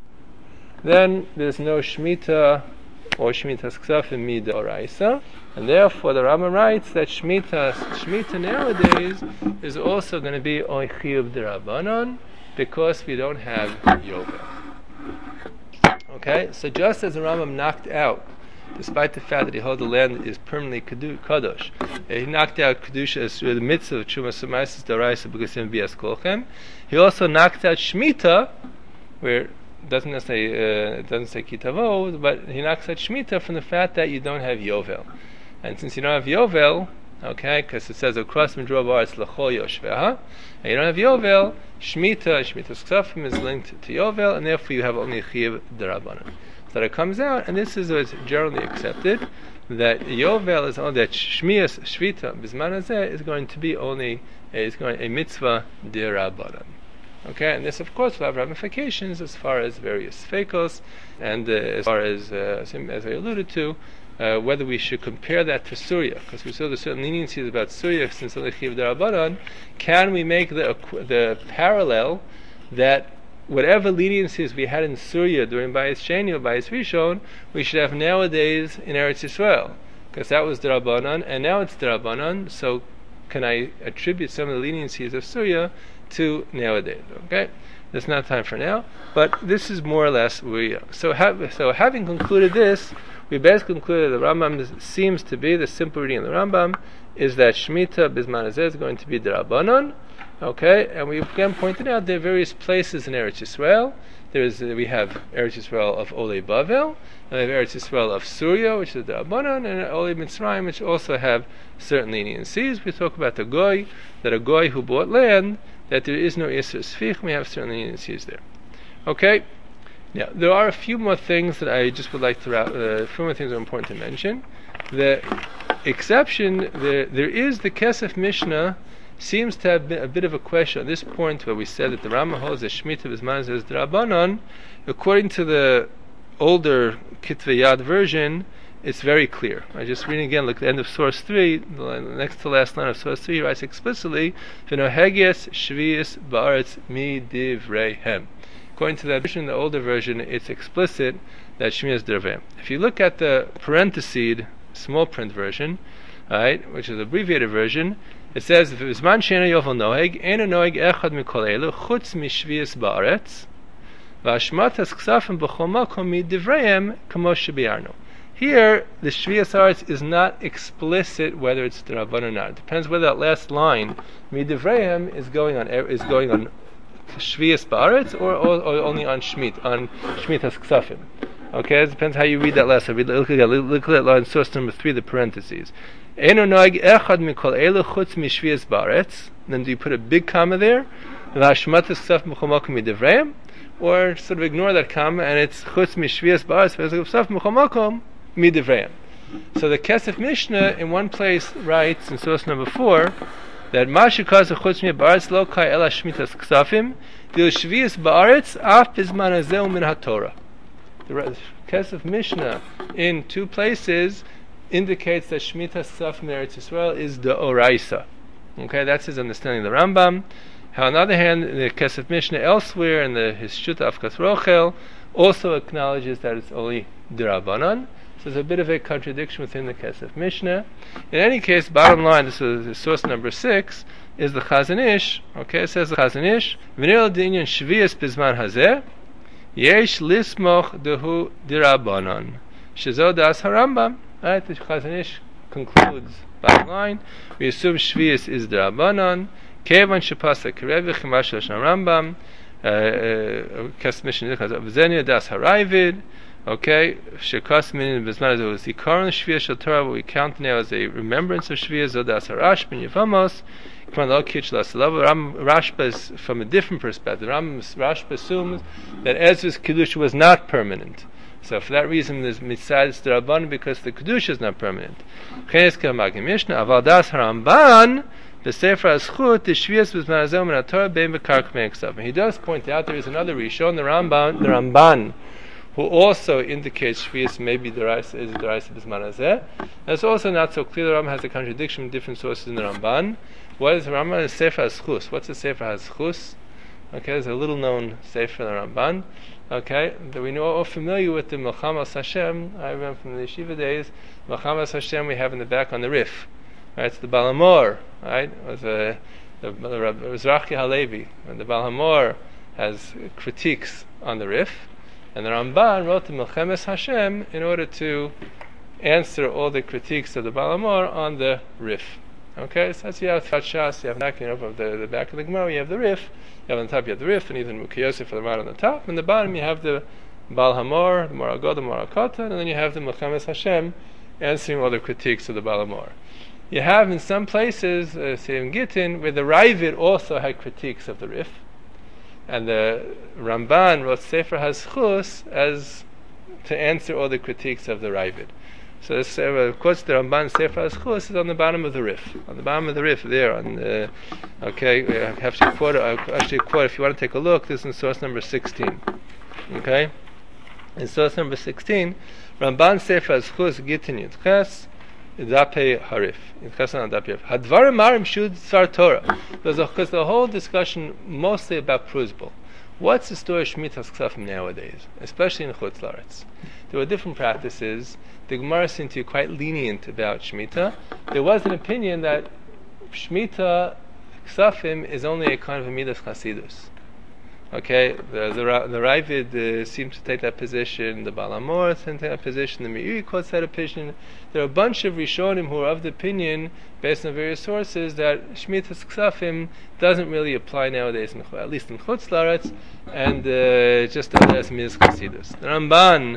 then there's no Shemitah or Shemitah's Ksafim Midoraisa, and therefore the Rambam writes that Shemitah nowadays is also going to be Oichiyuv D'Rabbanan because we don't have Yovel. Okay, so just as the Rambam knocked out, despite the fact that he held the land is permanently kadosh, he knocked out kedusha as the mitzvah of Trumas U'Maisos D'Oraisa because in Bias Kolchem. He also knocked out Shemitah, where it doesn't say kitavo, but he knocks out Shemitah from the fact that you don't have Yovel. And since you don't have Yovel, okay, because it says across Midrov Aretz L'chol Yoshveha, and you don't have Yovel, Shemitah's Ksafim is linked to Yovel, and therefore you have only Chiyuv D'Rabbanan. So that it comes out, and this is what's generally accepted, that Yovel is only that Shmiyas Shvita Bizman Hazeh is going to be only a mitzvah D'Rabbanan. Okay, and this of course will have ramifications as far as various fekos, and as far as I alluded to, whether we should compare that to Surya, because we saw the certain leniencies about Surya since only Chiyuv D'Rabbanan. Can we make the parallel that whatever leniencies we had in Surya during Bayis Sheni or Bayis Rishon, we should have nowadays in Eretz Yisrael, because that was D'Rabbanan, and now it's D'Rabbanan. So can I attribute some of the leniencies of Surya to nowadays? Okay, that's not time for now, but this is more or less where we are. So having concluded this, we basically concluded the Rambam seems to be, the simple reading of the Rambam is that Shemitah Bizman Hazeh is going to be D'Rabbanan. Okay, and we again pointed out there are various places in Eretz Yisrael. We have Eretz Yisrael of Olei Bavel, and we have Eretz Yisrael of Surya, which is D'Rabbanan, and Olei Mitzrayim, which also have certain leniencies. We talk about the Goy, that a Goy who bought land, that there is no Yisr Sfich, we have certain leniencies there. Okay, now there are a few more things that I just would like to a few more things that are important to mention. The exception, there is the Kesef Mishnah, seems to have been a bit of a question at this point where we said that the Rambam holds that Shemitah Bizman Hazeh is D'Rabbanan. According to the older Kitvei Yad version, it's very clear. I just reading again, look at the end of source 3, the next to last line of source 3, he writes explicitly, V'noheges Shvius Ba'aretz Midivreihem. According to that version, the older version, it's explicit that Shmiya is D'Rabbanan. If you look at the parentheses, small print version, right, which is the abbreviated version, it says, "V'zman she'ena yovel noheg, ena noheg echad mikol elu, chutz mishvius ba'aretz, v'ashmatas ksafim b'chol makom midivreihem kamo shebiarnu." Here, the shvius aretz is not explicit whether it's D'Rabbanan or not. It depends whether that last line midivreihem is going on shvius ba'aretz or only on shmitas ksafim. Okay, it depends how you read that last. Look at that line, source number 3, the parentheses. Then do you put a big comma there? Or sort of ignore that comma and it's chutz mishvias ba'aretz midivrayim. So the Kesef Mishnah in one place writes in source number 4 that Mashikaz chutz mi ba'aretz lo kai ela shmitas ksafim dil shvias ba'aretz af bizman hazeh min haTorah. The Kesef Mishnah in 2 places indicates that Shemitah Ksafim Eretz Yisrael is the Oraisa. Okay, that's his understanding of the Rambam. How on the other hand, the Kesef Mishnah elsewhere in his Shuta Avkas Rochel also acknowledges that it's only D'Rabbanan. So there's a bit of a contradiction within the Kesef Mishnah. In any case, bottom line, this is the source number 6, is the Chazon Ish. Okay, it says the Chazon Ish, V'nil d'inyan shvius bizman hazeh, yesh lismoch dehu D'Rabbanan. Shezo das harambam. Right, the Chazon Ish concludes bottom line. We assume Shvius is D'Rabbanan. Kevan shepasa kerevich mashal shan Rambam. Kesef Mishnah v'zenia das harayvid. Okay, shekas min bezman hazeh was the current Shvius shel Torah. What we count now as a remembrance of Shvius. Zodas harash ben Yevamos. Rashba is from a different perspective. Rashba assumes that Ezra's Kedusha was not permanent. So for that reason, there's mitzad D'Rabbanan because the Kedusha is not permanent. Aval das Haramban, the Sefer HaZchut, the Shvius Bizman Hazeh min haTorah bein v'karka min ksav. He does point out there is another Rishon, the Ramban, who also indicates Shvius may be Deraisa is Deraisa Bisman Hazeh. And it's also not so clear. The Rambam has a contradiction in different sources in the Ramban. What is the Ramban? Is Sefer HaZchus. What's the Sefer HaZchus? Okay, there's a little known Sefer in the Ramban. Okay, that we know all familiar with the Melchamas Hashem. I remember from the yeshiva days, Melchamas Hashem we have in the back on the Rif. Right, it's the Baal HaMor. Right, it was Rachi Halevi, and the Baal HaMor has critiques on the Rif, and the Ramban wrote the Melchamas Hashem in order to answer all the critiques of the Baal HaMor on the Rif. Okay, so that's you have Shas, you have back, from the back of the Gemara, you have the Rif, you have on top you have the Rif, and even Mukhi Yosef for the right on the top, and the bottom you have the Baal HaMor, the Moral God, the Moral Katan, and then you have the Melchamas Hashem answering all the critiques of the Baal HaMor. You have in some places, say in Gittin, where the Ravid also had critiques of the Rif, and the Ramban wrote Sefer HaZchus as to answer all the critiques of the Ravid. So this, of course, the Ramban Sefer HaZchus is on the bottom of the Rif. On the bottom of the Rif, there. Okay, we have to quote. Actually, quote. If you want to take a look, this is in source number 16. Okay, in source number 16, Ramban Sefer HaZchus Gittin Yudches Dape Harif. Yudches Dape Harif. Hadvarim Marim Shud Sar Torah. Because the whole discussion mostly about Pruzbul. What's the story of Shmitas Ksafim nowadays, especially in Chutz La'aretz? There were different practices. The Gemara seemed to be quite lenient about Shemitah. There was an opinion that Shemitah Ksafim is only a kind of a Midas Chasidus. Okay, the Ravid seems to take that position, the Baal HaMor seems to take that position, the Meiri quotes that opinion. There are a bunch of Rishonim who are of the opinion, based on various sources, that Shemitah Ksafim doesn't really apply nowadays, at least in Chutz La'aretz, and just as Midas Chasidus. The Ramban,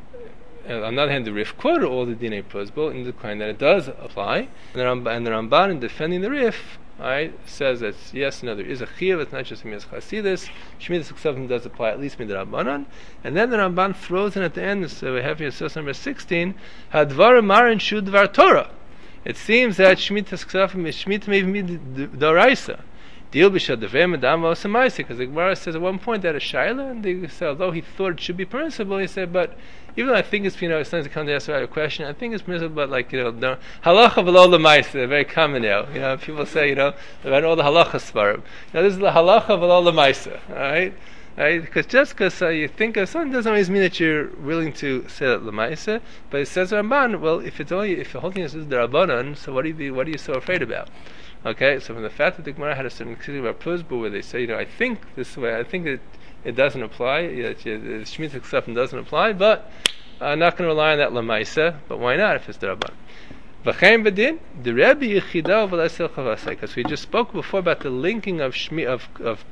on the other hand, the Rif quoted all the Dinei Pruzbul in the kind that it does apply, and the Ramban in defending the Rif, right, says that yes, no, there is a chiyuv. It's not just Midas Chasidus. Shmitas Ksafim does apply at least midrabanan, and then the Ramban throws in at the end. So we have here source number 16. Hadvar Marin Shu Dvar Torah. It seems that Shmitas Ksafim is Shmita maybe Doraisa. Deal b'shadavim adam v'osamaisa, because the Gemara says at one point that a shaila, and they said although he thought it should be permissible, he said, but even though I think it's it's not to come to ask a question, I think it's permissible, but halacha v'lo l'maisa, very common now. People say about all the halacha svarim. This is the halacha v'lo l'maisa, all right? Right? Because just because you think of something doesn't always mean that you're willing to say that l'maisa. But it says Ramban, well, if the whole thing is the Rabbanan, so what are you so afraid about? Okay, so from the fact that the Gemara had a certain critique about Pruzbul, where they say, I think this way, I think that it doesn't apply, Shemitah Ksafim doesn't apply, but I'm not going to rely on that Lamaisa, but why not if it's the Rabban? V'chein b'din, the Rebbe Yechidah v'lasel chavasai, because we just spoke before about the linking of Shemitah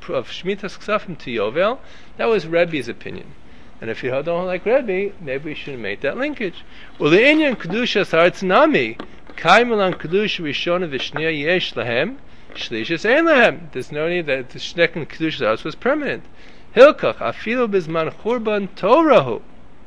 Ksafim to Yovel. That was Rebbe's opinion. And if you don't like Rebbe, maybe we shouldn't make that linkage. Well, the Inyan Kedushas Haaretz Nami, Kaimelan Kedush Rishona V'Shniya Yesh Lahem, Shlishis Ein Lahem. There's no need that the second Kedushas Haaretz was permanent. Hilkach Afilu Bizman Churban Torahu.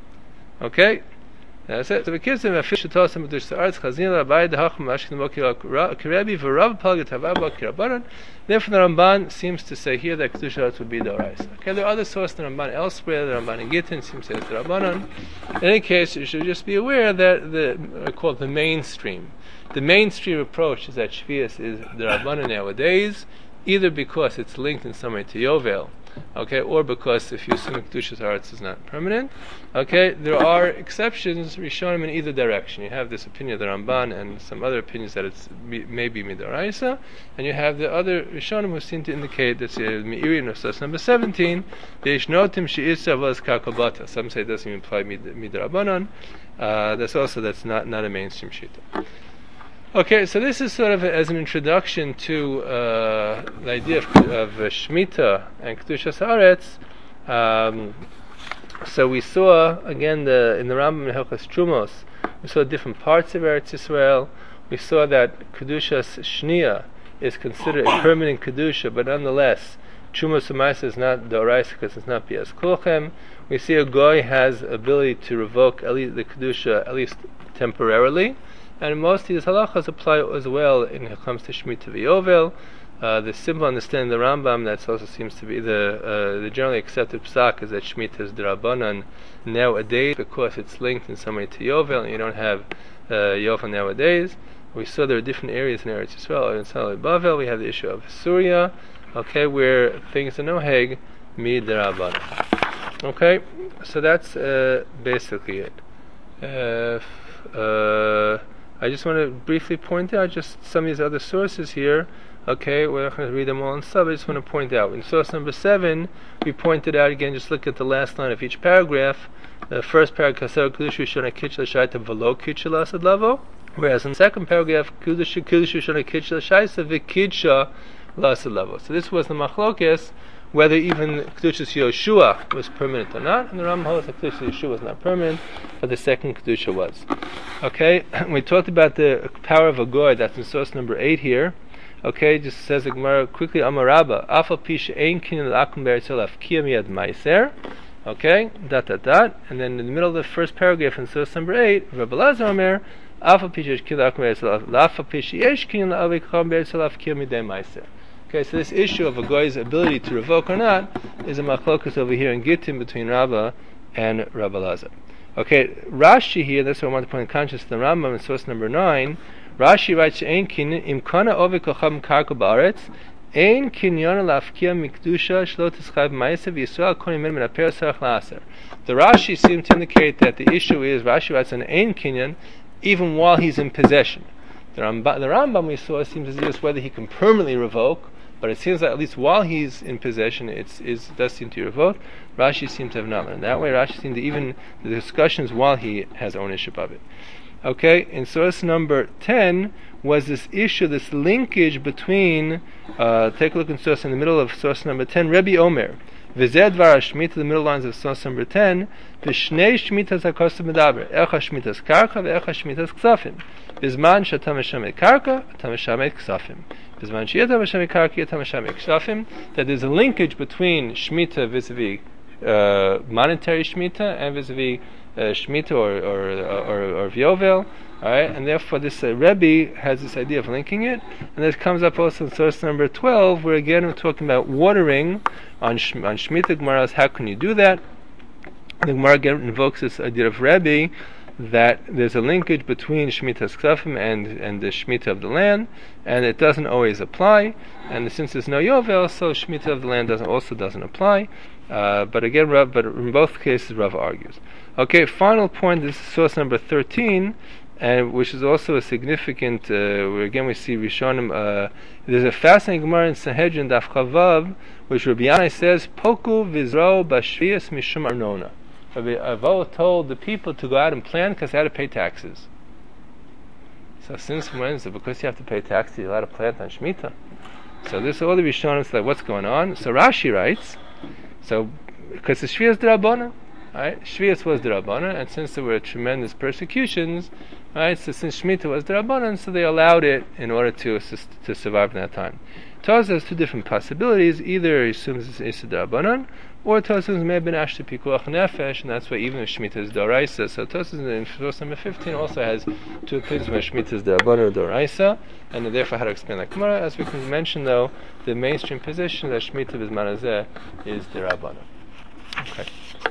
Okay, that's it. So we kids him a fish to toss him with the arts Chazina Abai the Hacham Ashkin Mokir Kirebi V'Rav Palgat Havaba Kirabaran. Therefore, the Ramban seems to say here that Kedusha Haaretz would be the Orais. Okay, there are other sources in the Ramban elsewhere. The Ramban in Gittin seems to say it's the Rabbanan. In any case, you should just be aware that I call it the mainstream. The mainstream approach is that Shvius is the Rabbanan nowadays, either because it's linked in some way to Yovel, okay, or because if you assume Kedusha Haaretz is not permanent. Okay, there are exceptions, Rishonim in either direction. You have this opinion of the Ramban and some other opinions that it's maybe Midoraisa, and you have the other Rishonim who seem to indicate that Meiri in Source number 17, Deishnotim She'isa was Kakobata. Some say it doesn't even apply Midrabanan. That's not a mainstream shita. Okay, so this is sort of as an introduction to the idea of Shemitah and Kedushas Haaretz. So we saw again in the Rambam in Hilchos Trumos, we saw different parts of Eretz Yisrael. We saw that Kedushas Shniya is considered a permanent Kedusha, but nonetheless Trumos U'Maisa is not D'Oraisa because it's not Bias Kulchem. We see a Goy has ability to revoke at least the Kedusha at least temporarily. And most of these halachas apply as well when it comes to Shemitah v'Yovel. The simple understanding of the Rambam, that also seems to be the generally accepted psak, is that Shemitah is D'Rabbanan nowadays because it's linked in some way to Yovel, and you don't have Yovel nowadays. We saw there are different areas in Eretz Yisrael. In Saleh Bavel, we have the issue of Syria, okay, where things are noheg mid D'Rabbanan. Okay, so that's basically it. I just want to briefly point out just some of these other sources here. Okay, we're not going to read them all in sub. I just want to point out. In source number 7, we pointed out again, just look at the last line of each paragraph. The first paragraph, whereas in the second paragraph, so this was the machlokes, whether even Kedushas Yoshua was permanent or not, and the Rambam holds that Kedushas Yoshua was not permanent, but the second Kedusha was. Okay, we talked about the power of a goy, that's in source number 8 here. Okay, just says the Gemara quickly, Amarabba, Afal Pish Ein Kinyan L'Akum Be'eretzel Afkia Miyad Maiser. Okay, and then in the middle of the first paragraph in source number 8, Rabbi Lazar Omer, Afal Pish Yesh Kinyan L'Akum Be'eretzel Afal Pish Yesh Kinyan L'Akum Be'eretzel Afkia Miyad Maiser. Okay, so this issue of a goy's ability to revoke or not is a machlokus over here in Gittim between Rabbah and Rabbi Lazar. Okay, Rashi here, that's what I want to point in conscious to the Rambam in source number 9. Rashi writes, Ein kinyan imkana ovik ocham karka ba'aretz, ein kinyan lafkia mikdusha shlo tischayv ma'asev Yisrael konim min aper sarach la'aser. The Rashi seems to indicate that the issue is, Rashi writes an ein kinyan, even while he's in possession. The Rambam we saw seems as if whether he can permanently revoke, but it seems that at least while he's in possession, it does seem to revoke. Rashi seems to have not learned that way. Rashi seems to even the discussions while he has ownership of it. Okay, in source number 10 was this issue, this linkage between, take a look in source in the middle of source number 10, Rebbe Omer, V'zed var Shemitah, the middle lines of source number 10, V'shnei Shemitas HaKosav Medaber, Echa Shemitas Karka, V'echa Shemitas Ksafim, B'zman She'atam Meshamet Karka, Atam Meshamet Ksafim, B'zman She'atam Meshamet Karka, Atam Meshamet Ksafim, that there's a linkage between Shemitah vis-a-vis monetary Shemitah and vis-a-vis Shemitah or Vyovel, alright, and therefore this Rebbe has this idea of linking it, and this comes up also in source number 12, where again we're talking about watering on Shemitah Gemara's. How can you do that? The Gemara again invokes this idea of Rebbe that there's a linkage between Shemitah's Ksafim and the Shemitah of the land, and it doesn't always apply, and since there's no Yovel, so Shemitah of the land doesn't apply. But in both cases, Rav argues. Okay, final point. This is source number 13, and which is also a significant. Where again we see Rishonim. There's a fascinating Gemara in Sanhedrin Daf Chavav, which Rabbi Yanai says, "Poku v'zro b'shvius mishum arnona." Rabbi Avo told the people to go out and plant because they had to pay taxes. So since when is it because you have to pay taxes you're allowed to plant on Shemitah? So this all the Rishonim say, what's going on? So Rashi writes. So, because the Shvius D'Rabbanan, right? Shvius was D'Rabbanan, and since there were tremendous persecutions, right? So since Shemitah was D'Rabbanan, so they allowed it in order to survive in that time. Taz has two different possibilities. Either he assumes it's Issa D'Rabbanan, or Taz assumes it may have been Ashta Pikuach Nefesh, and that's why even if Shemitah is D'Oraisa. So Taz in verse number 15 also has two opinions where Shemitah is D'Rabbanan or D'Oraisa, and therefore how to explain that Gemara. As we can mention though, the mainstream position that Shemitah B'zman is D'Rabbanan. Okay.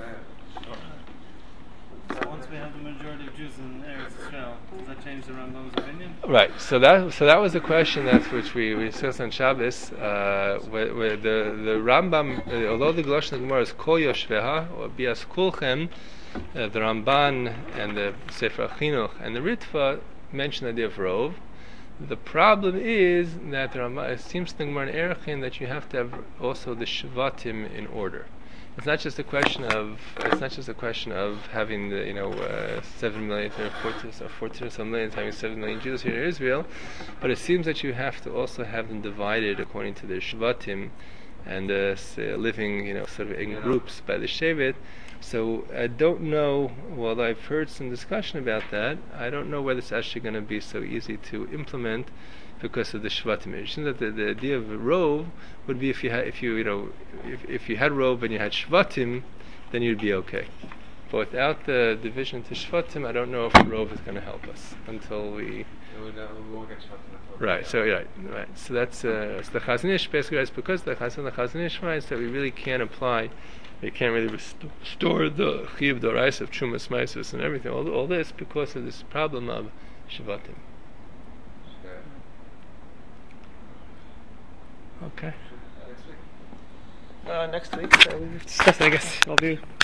So once we have the majority of Jews in Eretz Yisrael, does that change the Rambam's opinion?
Right. So that was the question which we discussed on Shabbos. Where the Rambam, although the Galosh Gemara is Kol Yoshveha or Bias Kulchem, the Ramban and the Sefer Chinuch and the Ritva mention the idea of Rov. The problem is that the Rambam, it seems to the Gemara in Erechin that you have to have also the Shvatim in order. It's not just a question of having the 7 million or 14 or some million having 7 million Jews here in Israel, but it seems that you have to also have them divided according to their Shvatim and living sort of in groups by the Shevet. So I don't know. Well, I've heard some discussion about that. I don't know whether it's actually going to be so easy to implement because of the Shvatim. It seems that the idea of Rov would be if you had Rov and you had Shvatim, then you'd be okay. But without the division to Shvatim, I don't know if Rov is going to help us until we.
We won't get Shvatim.
Right. So right. So that's so the Chazon Ish basically is because the Chazon Ish finds that we really can't apply. We can't really restore the Chiyuv Dorais of Trumas Maisus and everything. All this because of this problem of Shvatim. Okay. Next week, we've discussed, I guess, I'll do